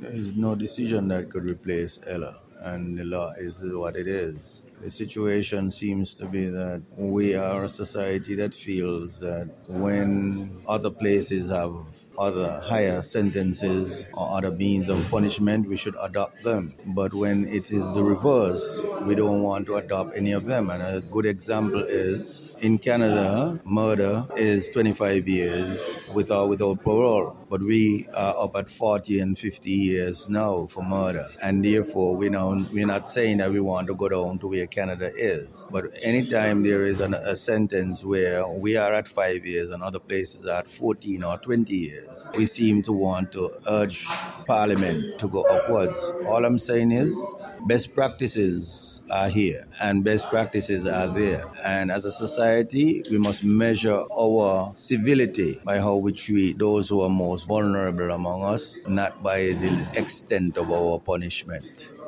There is no decision that could replace Ella, and the law is what it is. The situation seems to be that we are a society that feels that when other places have other higher sentences or other means of punishment, we should adopt them. But when it is the reverse, we don't want to adopt any of them. And a good example is in Canada, murder is 25 years with or without parole. But we are up at 40 and 50 years now for murder. And therefore, we're not saying that we want to go down to where Canada is. But anytime there is a sentence where we are at 5 years and other places are at 14 or 20 years, we seem to want to urge Parliament to go upwards. All I'm saying is best practices are here and best practices are there. And as a society, we must measure our civility by how we treat those who are most vulnerable among us, not by the extent of our punishment.